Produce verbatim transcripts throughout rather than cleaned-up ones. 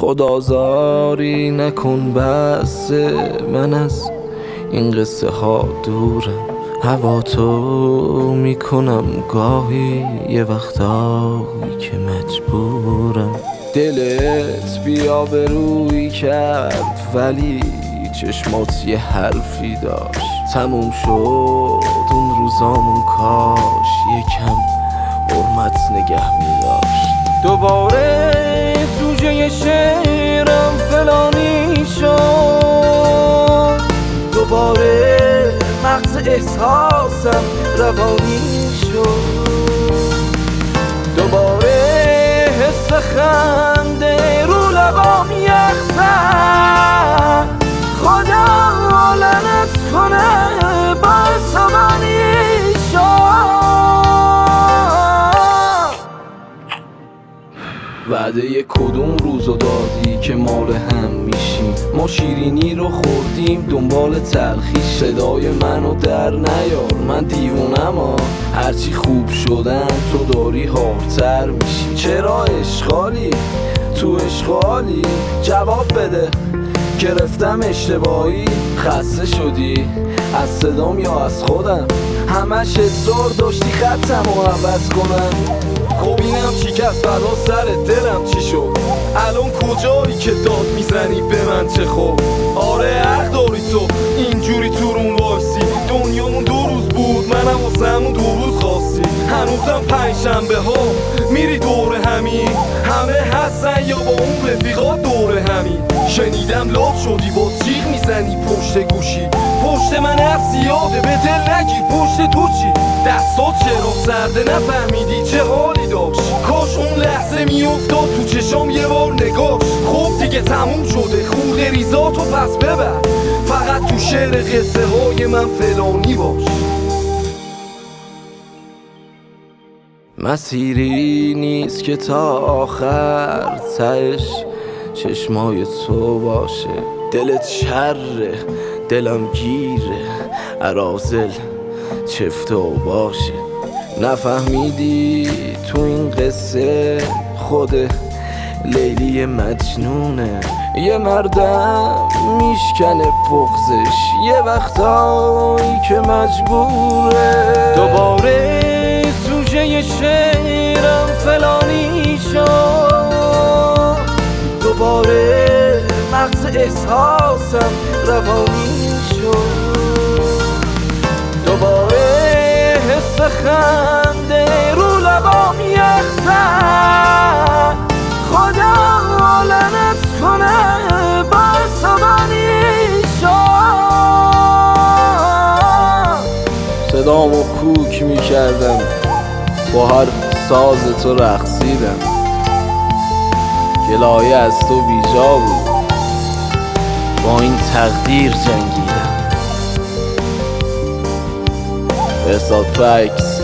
خدازاری نکن بس، من از این قصه ها دورم. هوا تو میکنم گاهی یه وقتایی که مجبورم. دلت بیا به روی کرد ولی چشمات یه حرفی داشت. تموم شد اون روزامون، کاش یکم حرمت نگه میداشت. دوباره سوژه شعرم فلانی شد، دوباره مغز احساسم روانی شد، دوباره حس خنده رو لبام یخزد. خدا لعنت کنه باعث منی شد. وعده کدوم روزو دادی که مال هم میشیم؟ ما شیرینی رو خوردیم دنبال تلخی. صدای منو در نیار، من دیوونم ها. هرچی خوب شدن تو داری هارتر میشی. چرا اشغالی تو اشغالی؟ جواب بده، گرفتم اشتباهی؟ خسته شدی از صدام یا از خودم؟ همش اصرار داشتی خطم رو عوض کنم. خب اینم شکست بلا سر دلم چی شد؟ الان کجایی که داد میزنی به من چه خوب؟ آره حق داری تو اینجوری تو رون وایسی. دنیامون دو روز بود، منم واسه همون دو روز خواستی. هنوزم پنج شنبه ها میری دور همین، همه هستن یا با اون رفیقا دور همین. شنیدم لاب شدی باز جیغ میزنی پشت گوشی. پشت من حرف زیاده به دل نگیر، پشت تو چی؟ دستات چرا سرده نفهمیدی چه حالی داشت؟ کاش اون لحظه میافتاد تو چشام یه بار نگاش. خب دیگه تموم شده خورده ریزاتو پس ببر، فقط تو شعر قصه های من فلانی باش. مسیری نیست که تا آخر تهش چشمای تو باشه. دلت شره دلم گیره، عرازل چفته و باشه. نفهمیدی تو این قصه خود لیلی مجنونه. یه مردم میشکنه بغزش یه وقتایی که مجبوره. دوباره سوژه شعرم فلانی شد، دوباره مغز احساسم روانی شد، دوباره حس خنده رو لبام یخزد. خدا لعنت کنه باعث منی شد. صدامو کوک میکردم با هر ساز تو رقصیدم. گلایه از تو بیجا بود، با این تقدیر جنگیدم. حساب فکس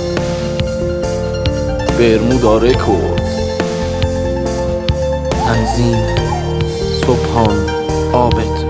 برمودا رکورد، تنظیم صبحان عابد.